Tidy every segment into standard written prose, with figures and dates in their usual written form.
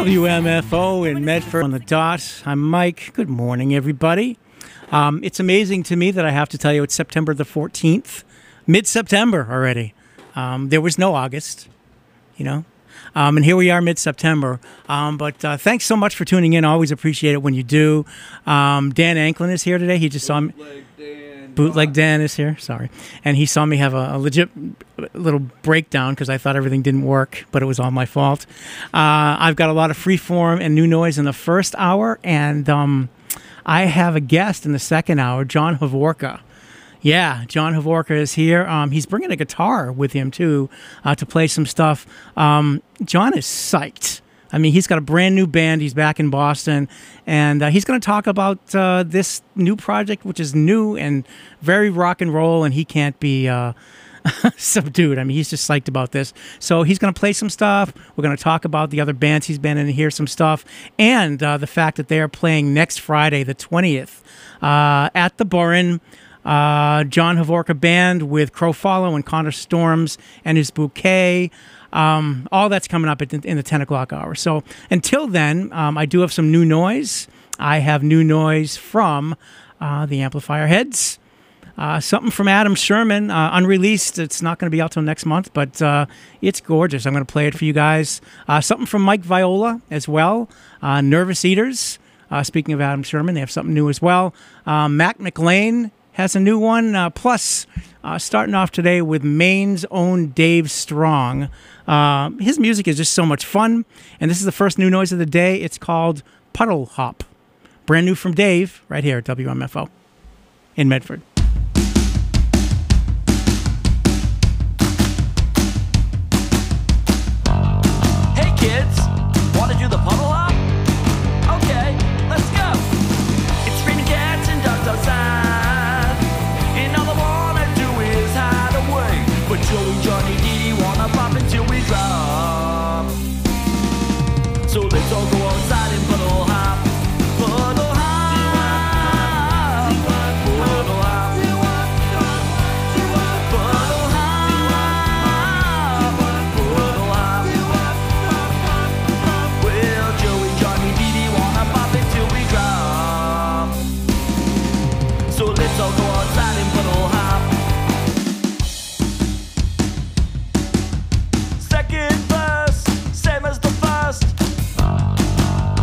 WMFO in Medford on the dot. I'm Mike. Good morning, everybody. It's amazing to me that I have to tell you it's September the 14th, mid-September already. There was no August, you know, and here we are mid-September. But thanks so much for tuning in. I always appreciate it when you do. Dan Anklin is here today. He just saw me. Bootleg Dan is here, sorry. And he saw me have a legit little breakdown because I thought everything didn't work, but it was all my fault. I've got a lot of freeform and new noise in the first hour, and I have a guest in the second hour, John Hovorka. Yeah, John Hovorka is here. He's bringing a guitar with him, too, to play some stuff. John is psyched. I mean, he's got a brand new band. He's back in Boston, and he's going to talk about this new project, which is new and very rock and roll, and he can't be subdued. I mean, he's just psyched about this. So he's going to play some stuff. We're going to talk about the other bands he's been in and hear some stuff, and the fact that they are playing next Friday, the 20th, at the Burren. John Hovorka Band with Crow Follow and Connor Storms and his Bouquet. All that's coming up in the 10 o'clock hour. So until then, I do have some new noise. I have new noise from the Amplifier Heads. Something from Adam Sherman, unreleased. It's not going to be out till next month, but it's gorgeous. I'm going to play it for you guys. Something from Mike Viola as well. Nervous Eaters. Speaking of Adam Sherman, they have something new as well. Mac McLean has a new one. Plus, starting off today with Maine's own Dave Strong. His music is just so much fun, and this is the first new noise of the day. It's called Puddle Hop. Brand new from Dave, right here at WMFO in Medford. Hey kids, want to do the puddle hop? Okay, let's go. It's screaming cats and dogs outside, and all I wanna do is hide away. But Joey, Johnny, Dee wanna pop until we drop. So let's all go outside and puddle hop. Puddle hop. Puddle hop. Puddle hop. Puddle hop. Well, Joey, Johnny, Dee wanna pop until we drop. So let's all go outside and puddle hop. Second verse, same as the first.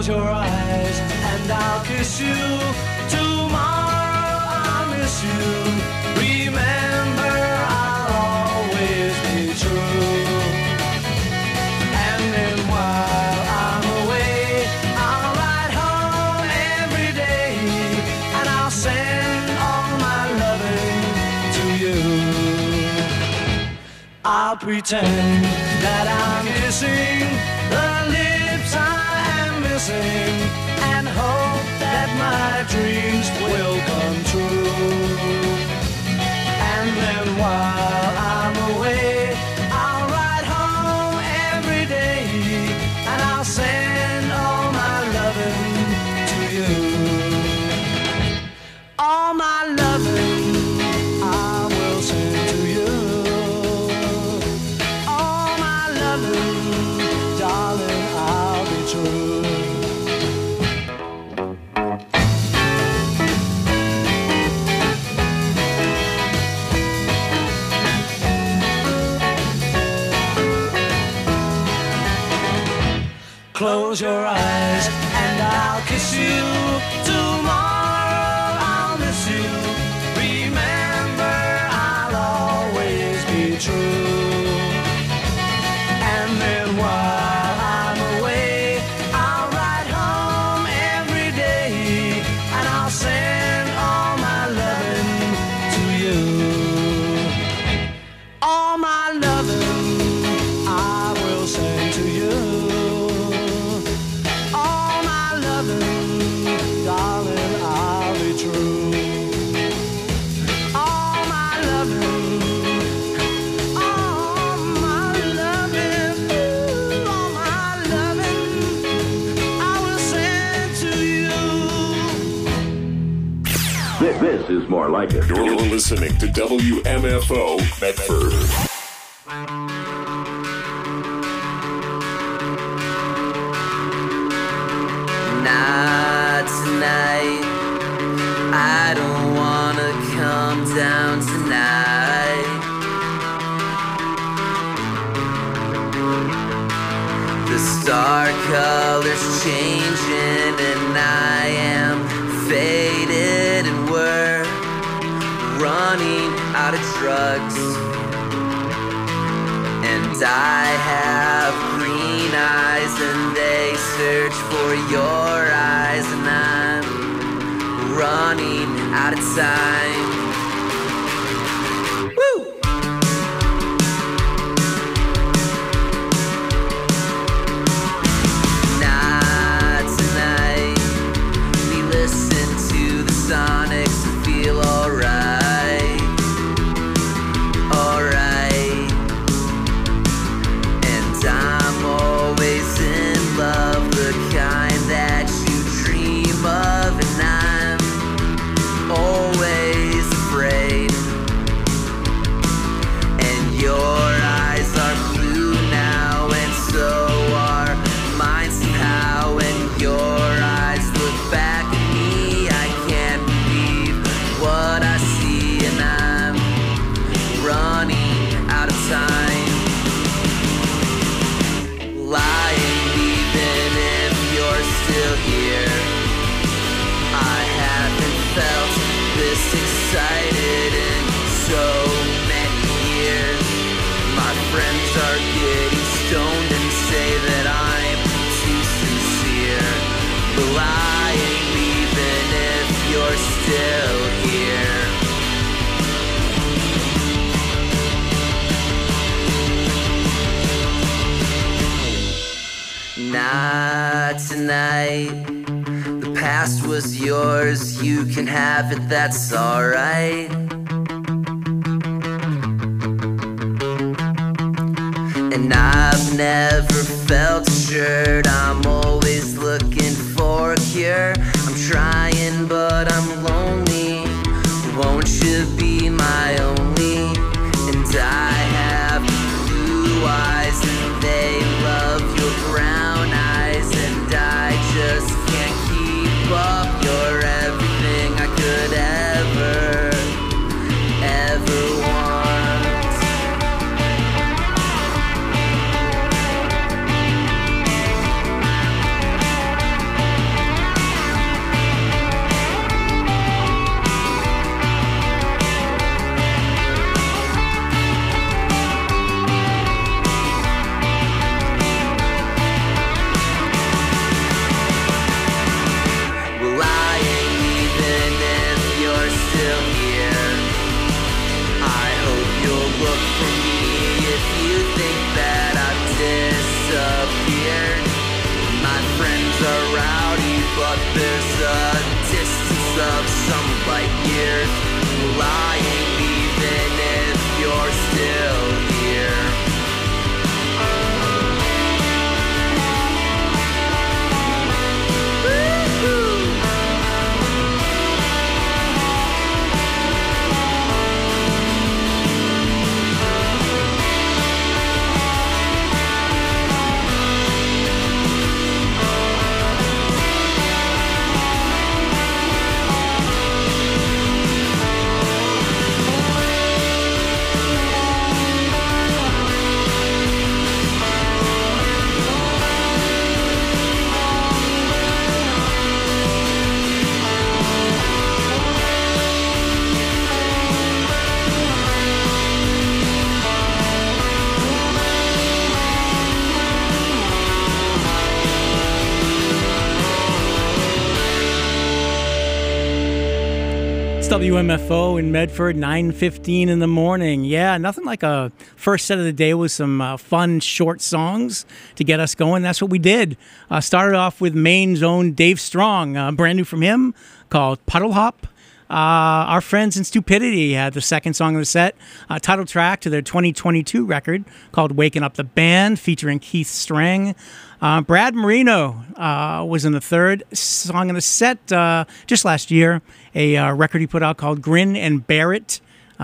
your eyes and I'll kiss you. Tomorrow I'll miss you. Remember, I'll always be true. And then while I'm away, I'll ride home every day, and I'll send all my loving to you. I'll pretend that I'm kissing the lips I am missing, and hope that my dreams will come true. And then while I'm away, I'll ride home every day, and I'll send all my loving to you. All my loving I will send to you. All my loving, darling, I'll be true. Close your eyes and I'll kiss you. Tomorrow I'll miss you. Remember, I'll always be true. And then while I'm away, I'll ride home every day, and I'll send all my loving to you. All my loving I will send to you. All my loving, darling, I'll be true. All my loving, all my loving, ooh, all my loving, I will send to you. This is more like it. You're listening to WMFO Medford. Not tonight. I don't wanna come down tonight. The star colors changing, and I am faded, and we're running out of drugs. And I have green eyes, and they search for your eyes, and I'm running out of time. Woo! Not tonight. We listen to the Sonics and feel alright. Alright. And I'm always in love, the kind that you dream of, and I'm always afraid. And your eyes are blue now, and so are mine somehow. And your eyes look back at me, I can't believe what I see, and I'm running out of time. Lying even if you're still here. I haven't felt this excited in so many years. My friends are getting stoned and say that I'm too sincere. But lying even if you're still here. Not tonight. The past was yours, you can have it, that's alright. And I've never felt assured, I'm always looking for a cure. I'm trying but I'm lonely, won't you be my only? And I have blue eyes and they love your brown eyes, and I just can't keep up. You're everything I could ever want. WMFO in Medford, 9:15 in the morning. Yeah, nothing like a first set of the day with some fun, short songs to get us going. That's what we did. Started off with Maine's own Dave Strong, brand new from him, called Puddle Hop. Our friends in Stupidity had the second song of the set, title track to their 2022 record called Waking Up the Band, featuring Keith Strang. Brad Marino was in the third song in the set just last year, a record he put out called Grin and Bear It,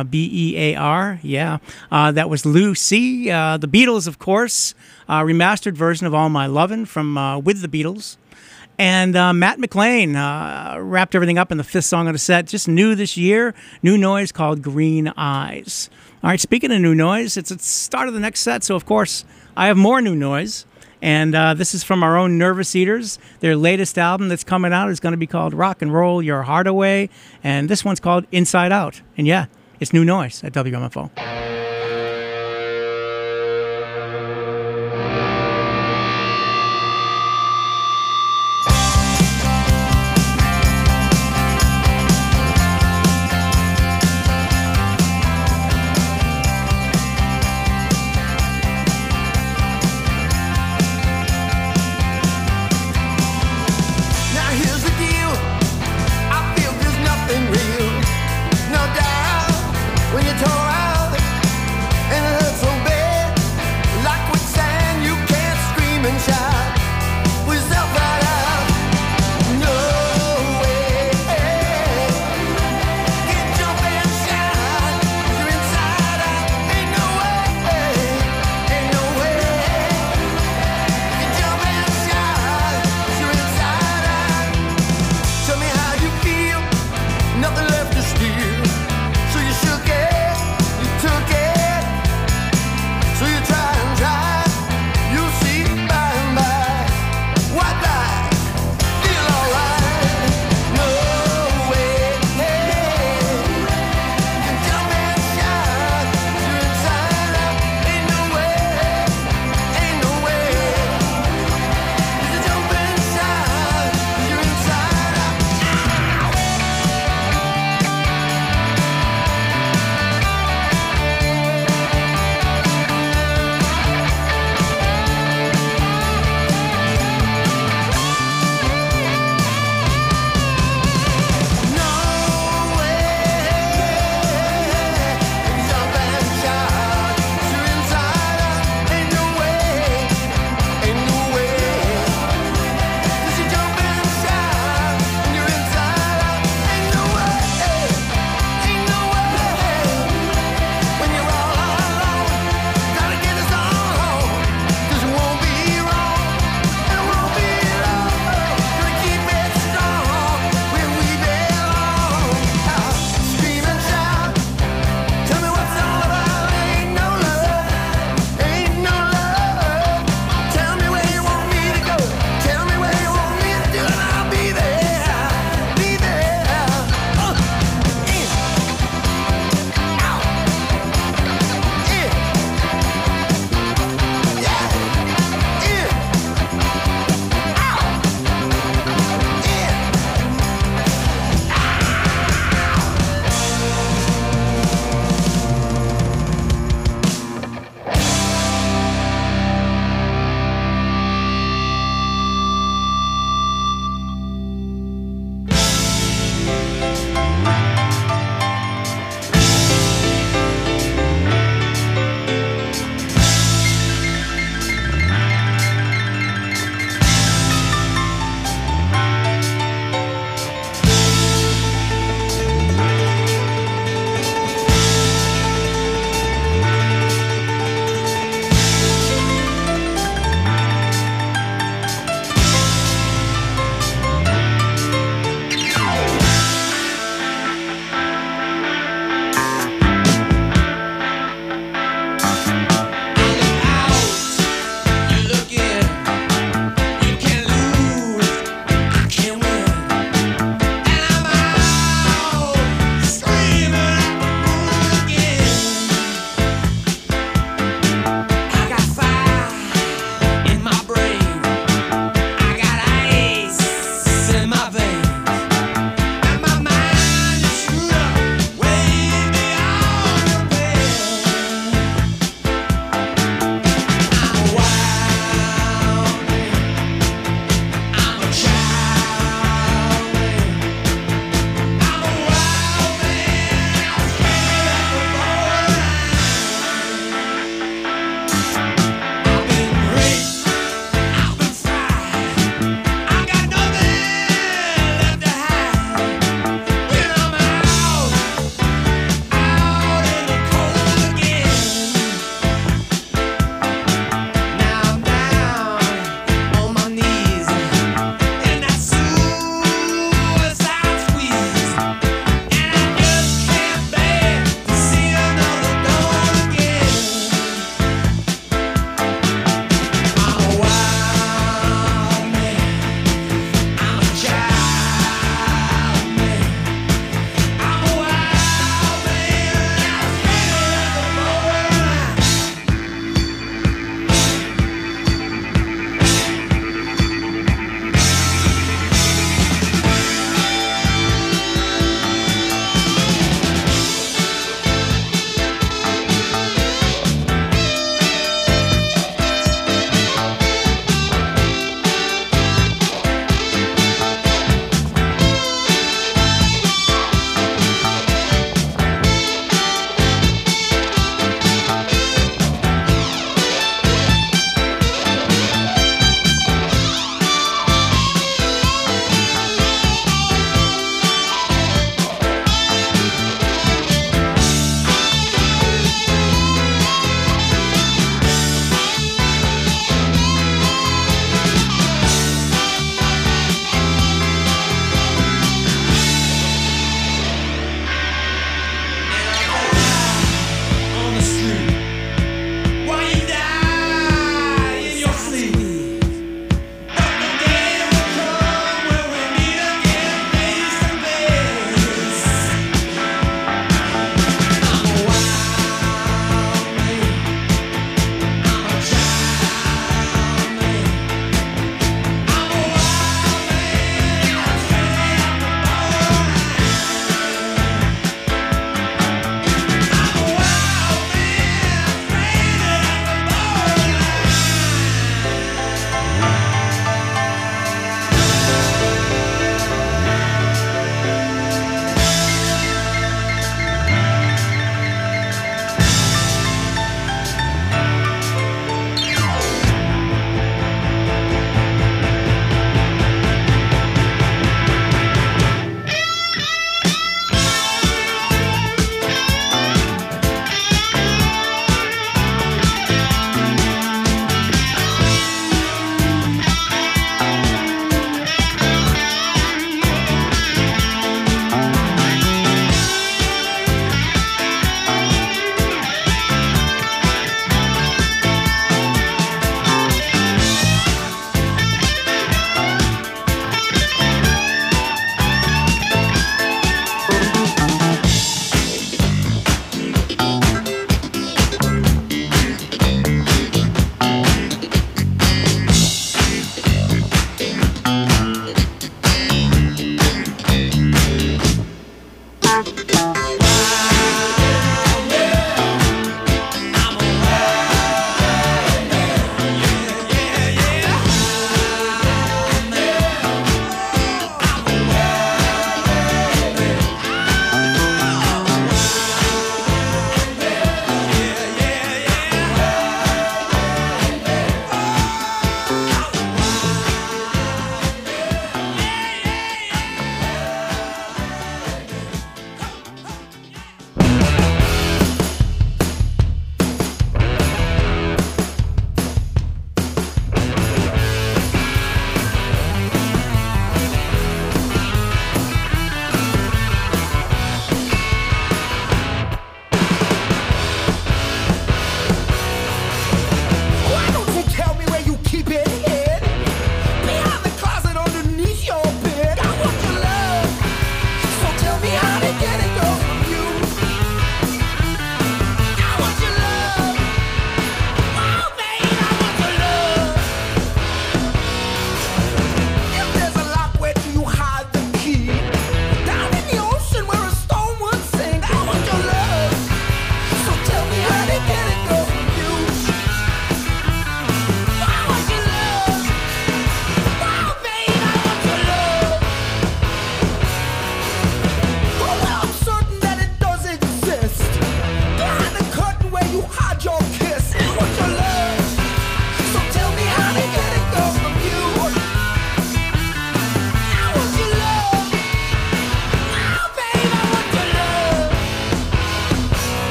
Bear, yeah. That was Lou C. The Beatles, of course, remastered version of All My Lovin' from With the Beatles. And Matt McLean wrapped everything up in the fifth song of the set, just new this year, new noise called Green Eyes. All right, speaking of new noise, it's the start of the next set, so of course I have more new noise. And this is from our own Nervous Eaters. Their latest album that's coming out is going to be called Rock and Roll Your Heart Away. And this one's called Inside Out. And yeah, it's new noise at WMFO. Nothing left to steal, so you should get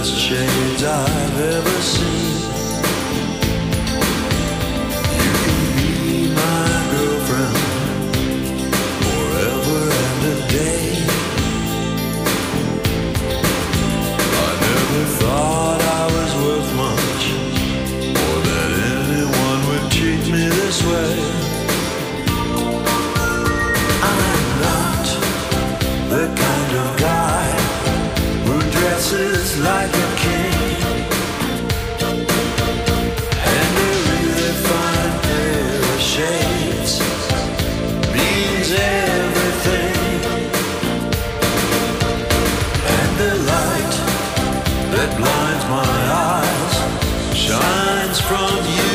best shades I've ever seen. You can be my girlfriend forever and a day. I never thought I was worth much, or that anyone would treat me this way. I'm not the kind of guy who dresses like a king, and a really fine pair of shades means everything. And the light that blinds my eyes shines from you.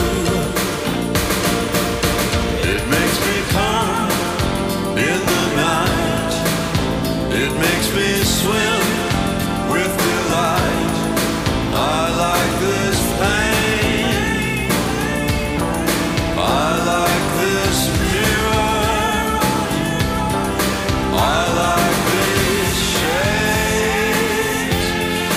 It makes me calm in the night. It makes me swim with delight. I like this pain. I like this mirror. I like these shades.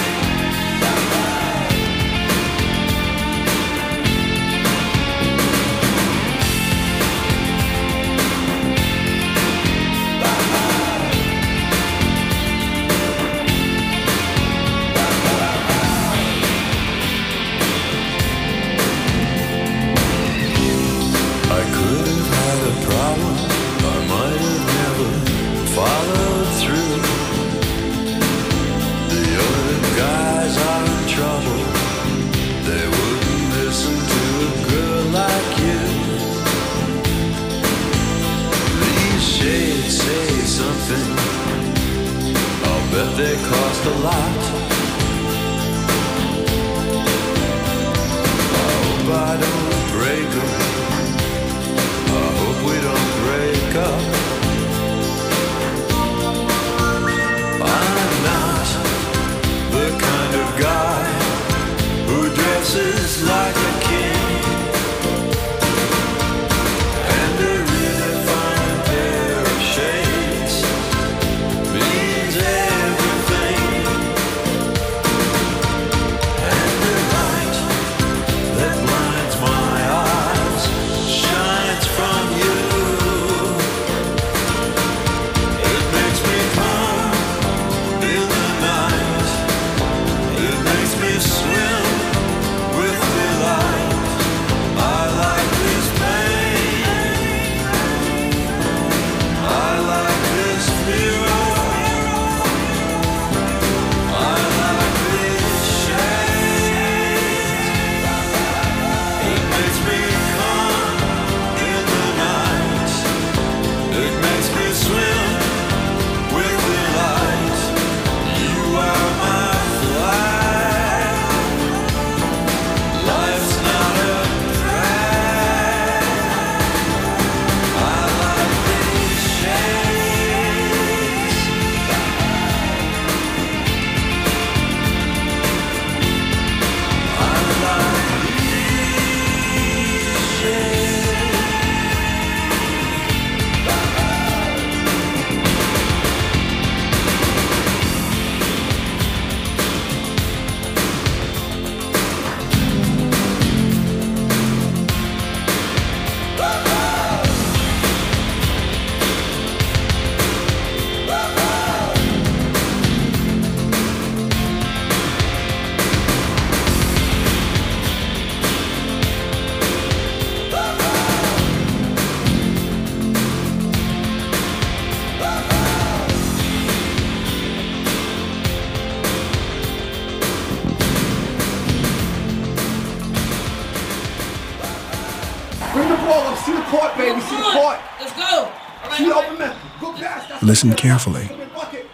I could have had a problem, I might have never followed through. The other guys are in trouble, they wouldn't listen to a girl like you. These shades say something, I'll bet they cost a lot. I hope I don't break them, I hope we don't break up. I'm not the kind of guy who dresses like a king, and a really fine pair of shades means everything. And the light that blinds my eyes shines from you. It makes me calm in the night. It makes me swim with delight. I like this pain. I like this mirror. I like these shades. It makes me calm in the night. It makes me swim with delight. You are my flag. Life's not a drag. I like these shades. I like these shades. Bring the ball up. See the court, baby. See the court. Let's go. See the open man. Go past. That's Listen carefully. bucket.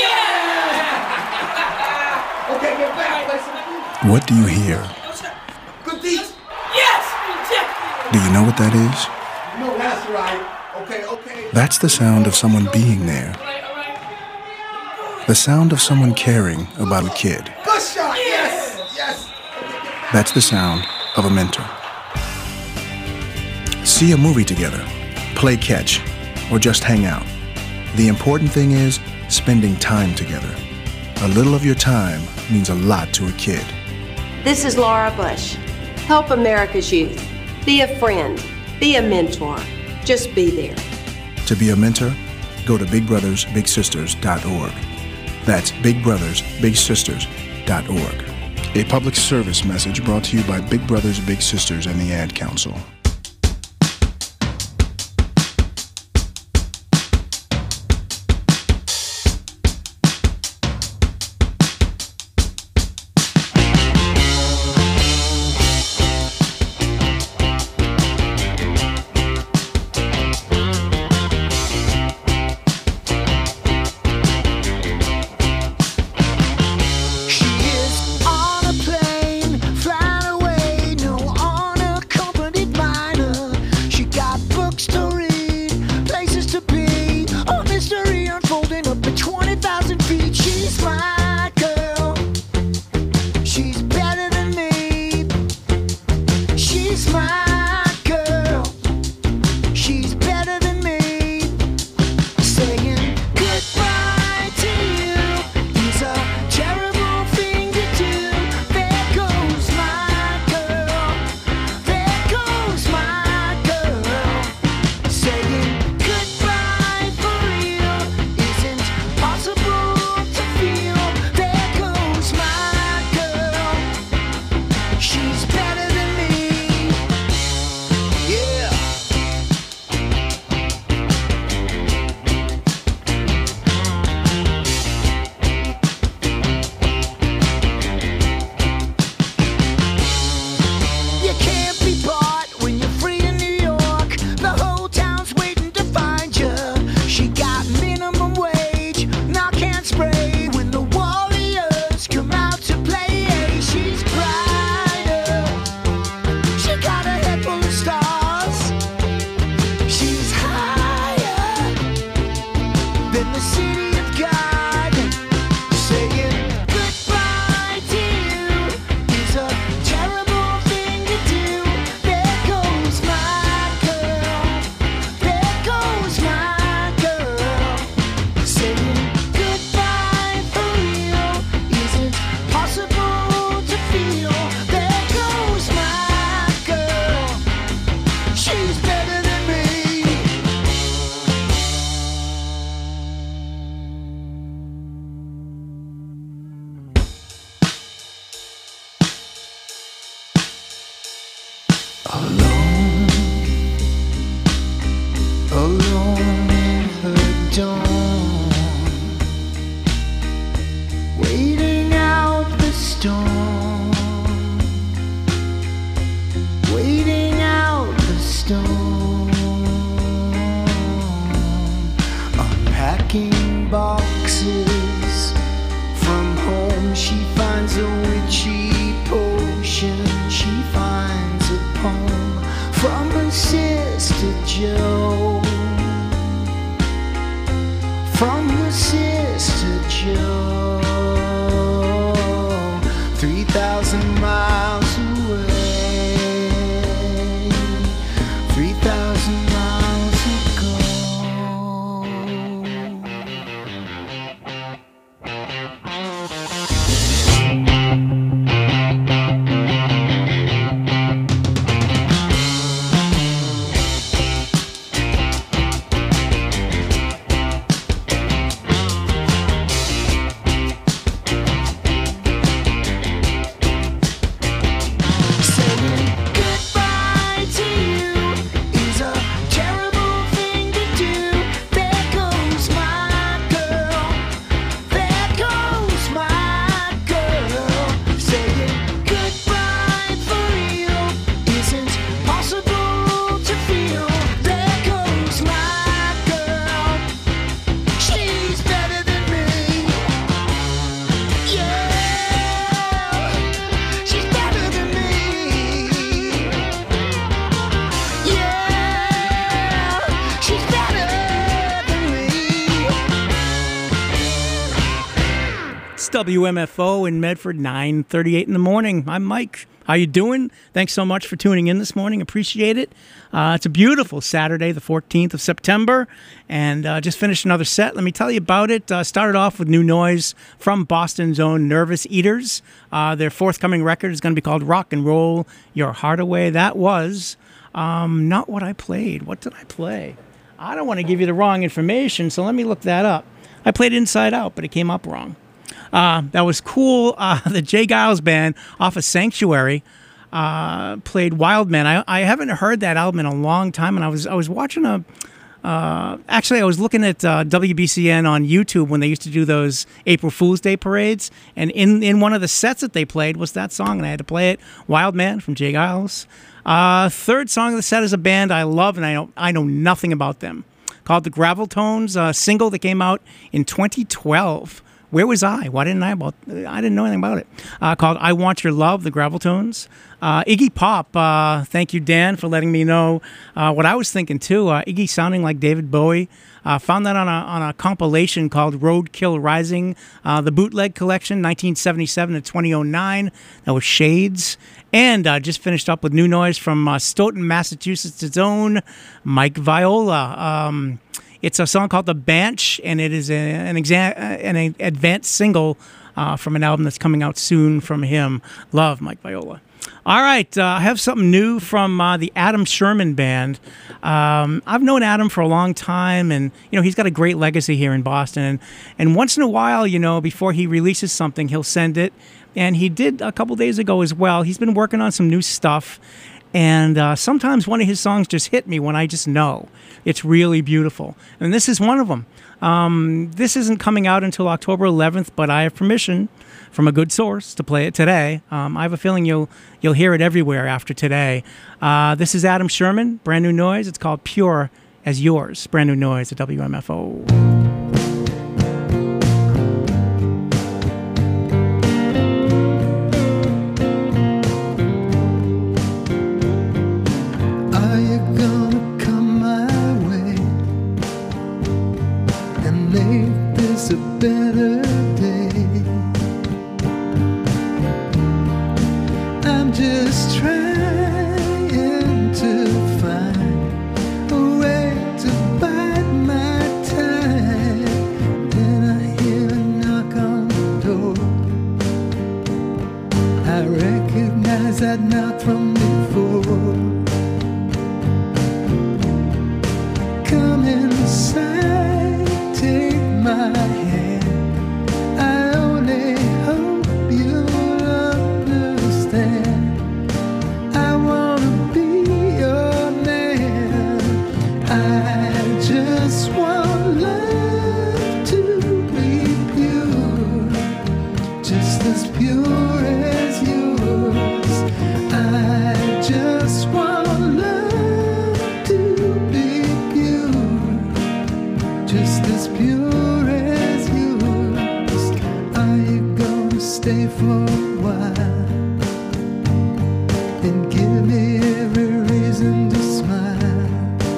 Yeah! Okay, get back. Play some. What do you hear? Good deeds. Yes! Rejected! Do you know what that is? No, that's right. Okay. That's the sound of someone being there. All right. The sound of someone caring about a kid. Good shot. Yes. Yes. That's the sound of a mentor. See a movie together, play catch, or just hang out. The important thing is spending time together. A little of your time means a lot to a kid. This is Laura Bush. Help America's youth. Be a friend. Be a mentor. Just be there. To be a mentor, go to bigbrothersbigsisters.org. That's bigbrothersbigsisters.org. A public service message brought to you by Big Brothers Big Sisters and the Ad Council. WMFO in Medford, 9:38 in the morning. I'm Mike. How you doing? Thanks so much for tuning in this morning. Appreciate it. It's a beautiful Saturday, the 14th of September, and just finished another set. Let me tell you about it. Started off with new noise from Boston's own Nervous Eaters. Their forthcoming record is going to be called Rock and Roll Your Heart Away. That was not what I played. What did I play? I don't want to give you the wrong information, so let me look that up. I played Inside Out, but it came up wrong. That was cool. The Jay Giles Band off of Sanctuary played Wild Man. I haven't heard that album in a long time, and I was watching actually I was looking at WBCN on YouTube when they used to do those April Fool's Day parades, and in one of the sets that they played was that song, and I had to play it. Wild Man from Jay Giles. Third song of the set is a band I love, and I know nothing about them, called the Gravel Tones, a single that came out in 2012. Where was I? Why didn't I didn't know anything about it. Called I Want Your Love, the Gravel Tones. Iggy Pop, thank you, Dan, for letting me know what I was thinking, too. Iggy sounding like David Bowie. Found that on a compilation called Roadkill Rising, the Bootleg Collection, 1977 to 2009. That was Shades. And just finished up with new noise from Stoughton, Massachusetts' own Mike Viola. It's a song called The Bench, and it is an advanced single from an album that's coming out soon from him. Love Mike Viola. All right, I have something new from the Adam Sherman Band. I've known Adam for a long time, and he's got a great legacy here in Boston. And once in a while, before he releases something, he'll send it. And he did a couple days ago as well. He's been working on some new stuff. And sometimes one of his songs just hit me when I just know. It's really beautiful. And this is one of them. This isn't coming out until October 11th, but I have permission from a good source to play it today. I have a feeling you'll hear it everywhere after today. This is Adam Sherman, brand new noise. It's called Pure as Yours. Brand new noise at WMFO. A better day. I'm just trying to find a way to bide my time. Then I hear a knock on the door. I recognize that knock from before. Come inside, take my hand. I only hope you'll understand. I wanna be your man. I just want love to be pure, just as pure as yours. I just want love to be pure, just as pure. Stay for a while and give me every reason to smile.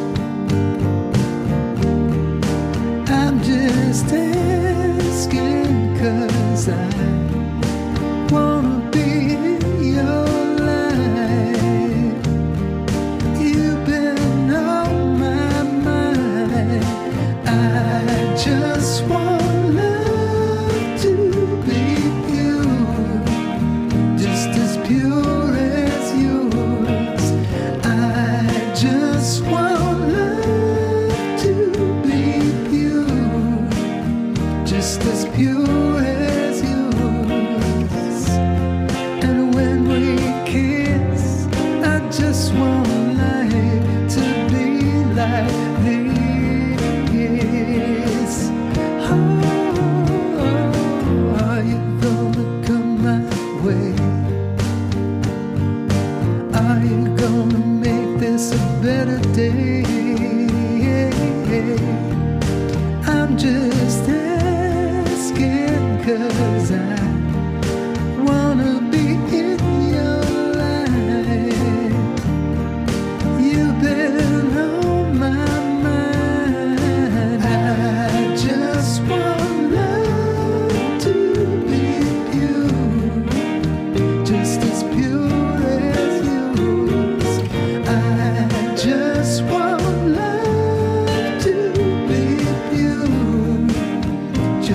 I'm just asking 'cause I wanna be in your life. You've been on my mind. I just want pure as yours. I just want love to be pure, just as pure as yours. And when we kiss, I just want life to be like this. Oh, are you gonna come my way? Are you gonna make this a better day? I'm just asking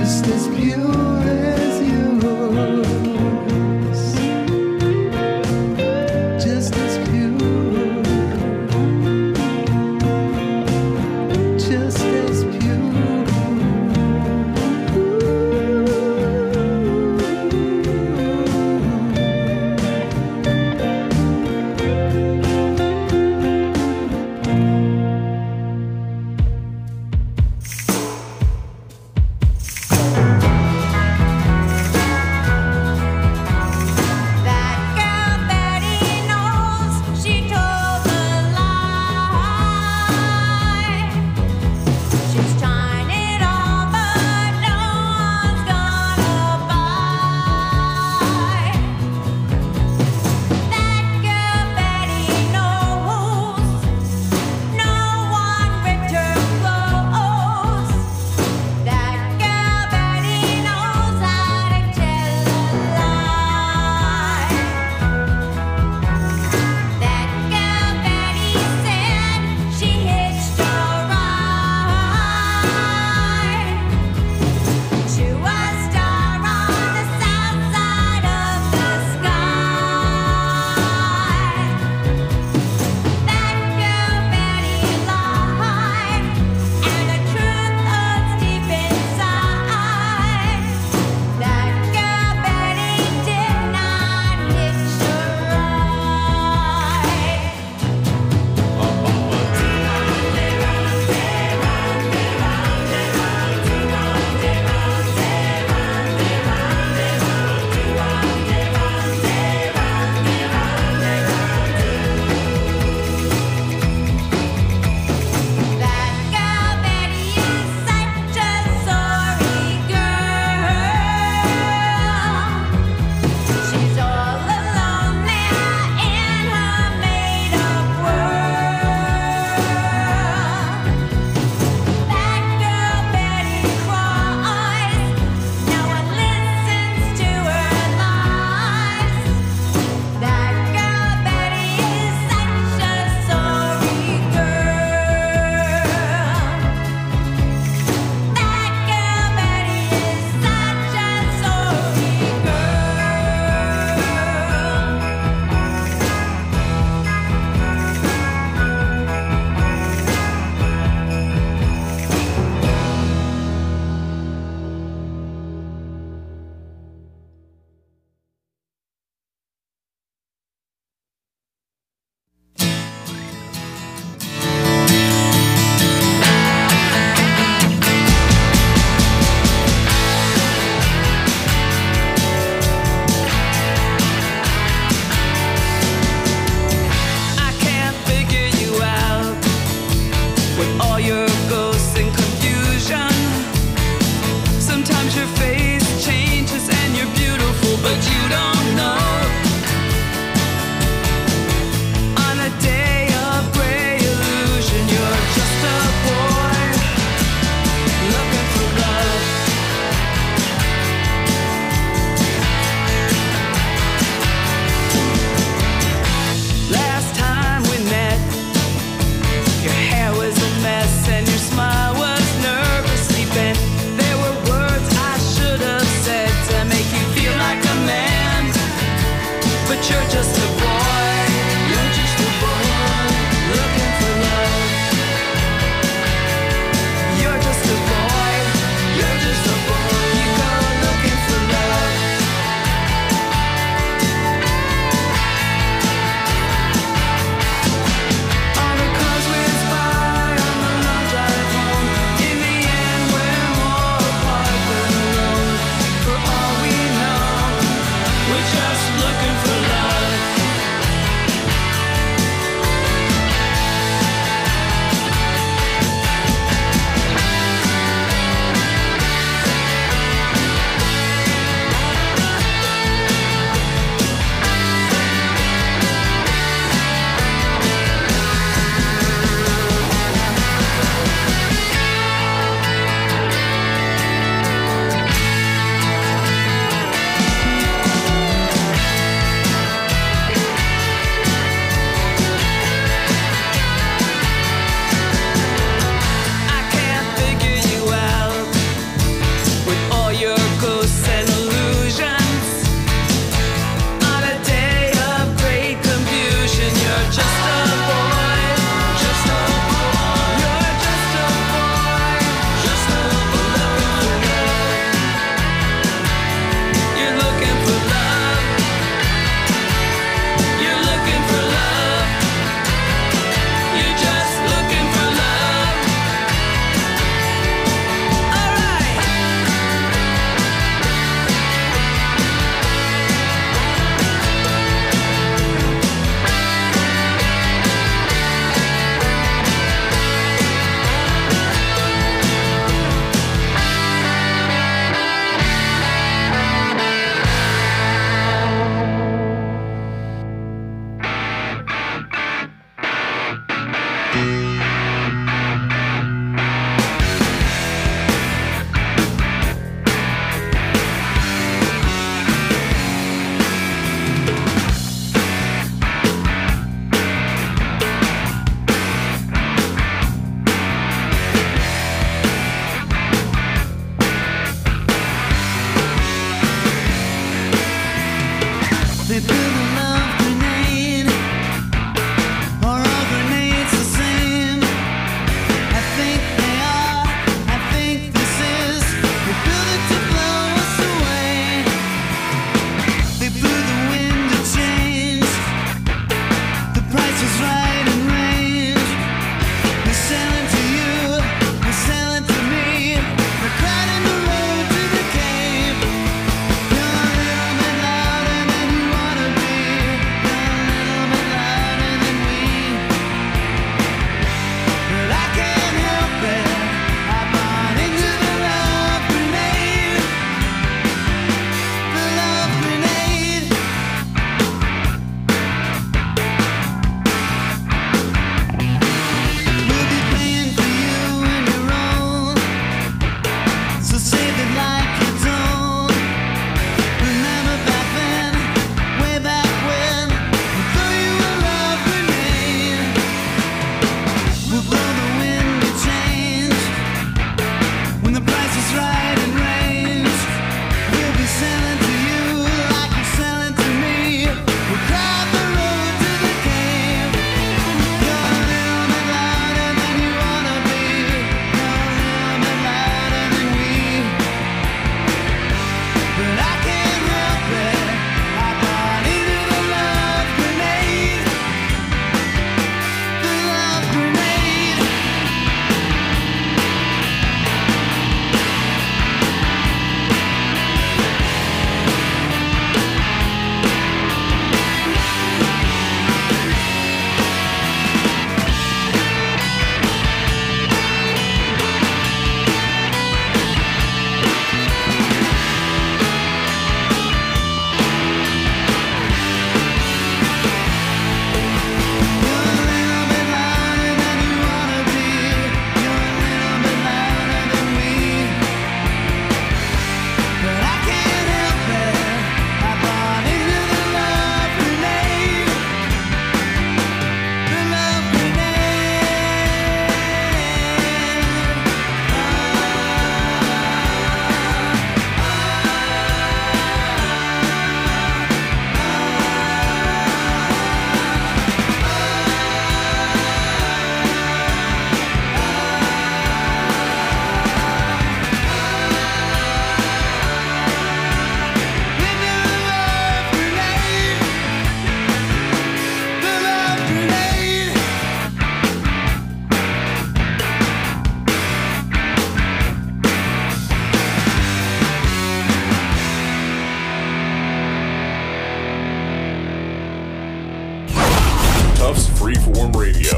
just as pure as yours, just as pure, just as pure.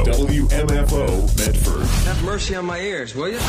WMFO Medford. Have mercy on my ears, will you?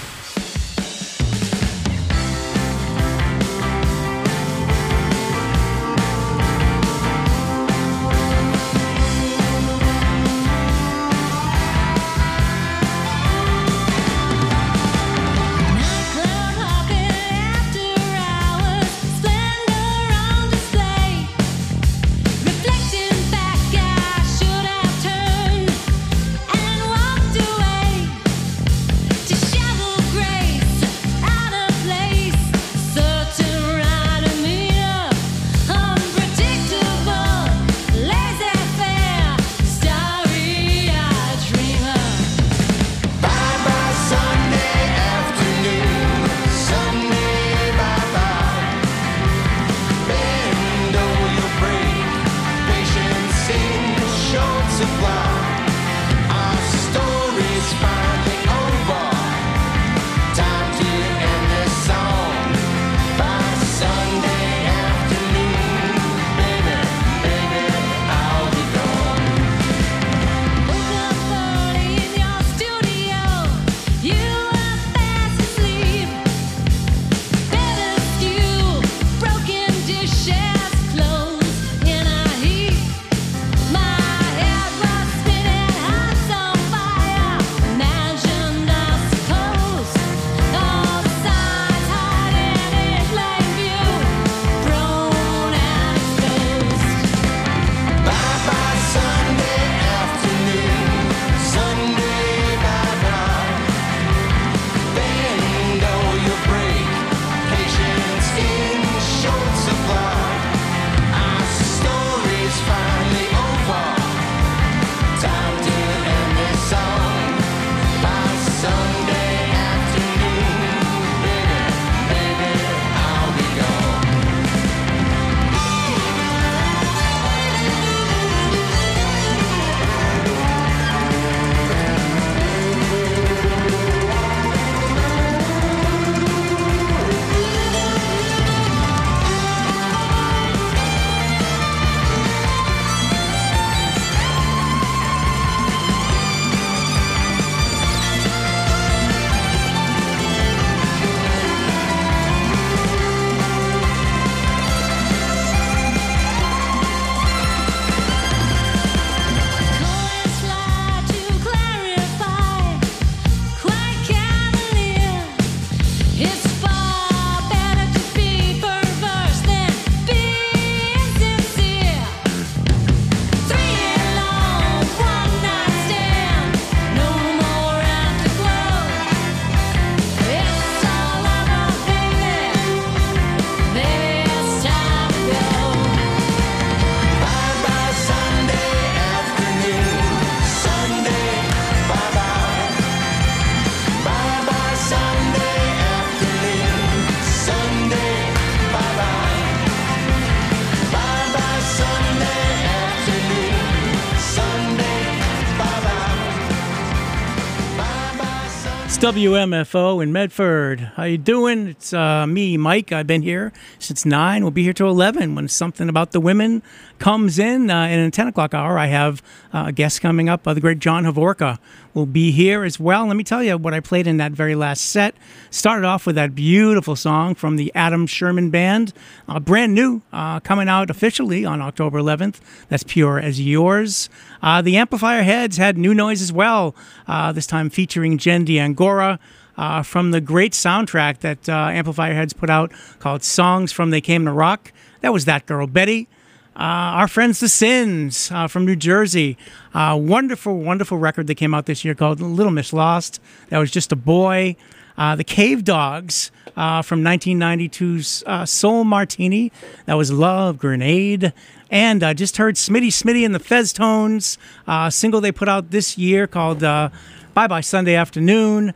WMFO in Medford. How you doing? It's me, Mike. I've been here since 9. We'll be here till 11 when Something About the Women comes in. And in the 10 o'clock hour, I have a guest coming up. The great John Havorka will be here as well. Let me tell you what I played in that very last set. Started off with that beautiful song from the Adam Sherman Band. Brand new, coming out officially on October 11th. That's Pure as Yours. The Amplifier Heads had new noise as well, this time featuring Jen D'Angora from the great soundtrack that Amplifier Heads put out called Songs from They Came to Rock. That was That Girl Betty. Our friends The Sins from New Jersey. Wonderful, wonderful record that came out this year called Little Miss Lost. That was Just a Boy. The Cave Dogs from 1992's Soul Martini. That was Love Grenade. And I just heard Smitty and the Fez Tones, single they put out this year called Bye Bye Sunday Afternoon.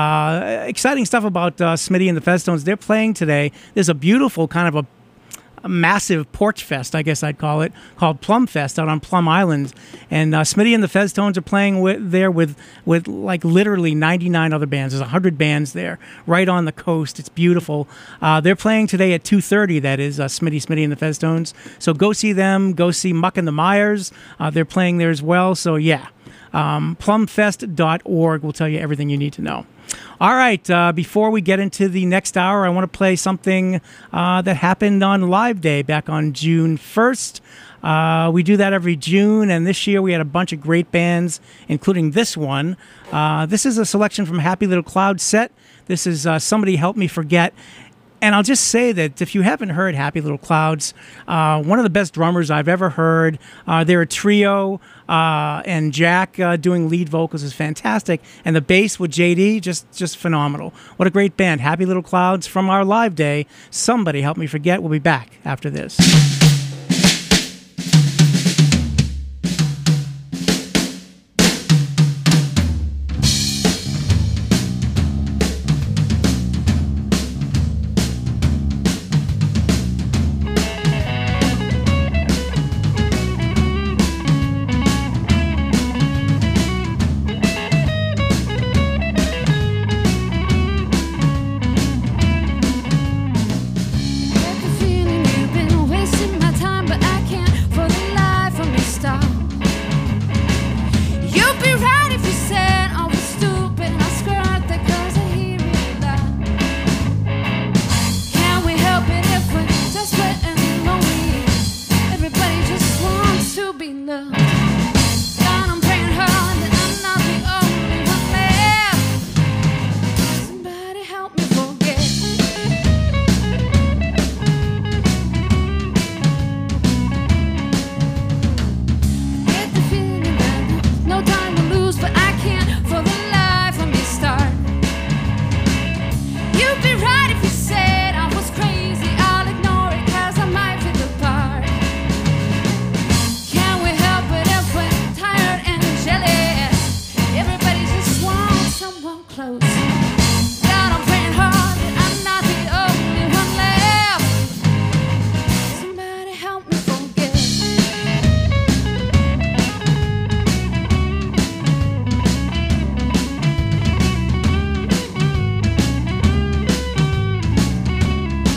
Exciting stuff about Smitty and the Fez Tones. They're playing today. There's a beautiful kind of a massive porch fest, I guess I'd call it, called Plum Fest out on Plum Island. And Smitty and the Fez Tones are playing there with like literally 99 other bands. There's 100 bands there right on the coast. It's beautiful. They're playing today at 2:30, that is, Smitty and the Fez Tones. So go see them. Go see Muck and the Myers. They're playing there as well. So yeah. Plumfest.org will tell you everything you need to know. All right, before we get into the next hour, I want to play something that happened on Live Day back on June 1st. We do that every June, and this year we had a bunch of great bands, including this one. This is a selection from Happy Little Cloud set. This is Somebody Help Me Forget. And I'll just say that if you haven't heard Happy Little Clouds, one of the best drummers I've ever heard. They're a trio, and Jack doing lead vocals is fantastic. And the bass with JD, just phenomenal. What a great band. Happy Little Clouds from our Live Day. Somebody Help Me Forget. We'll be back after this.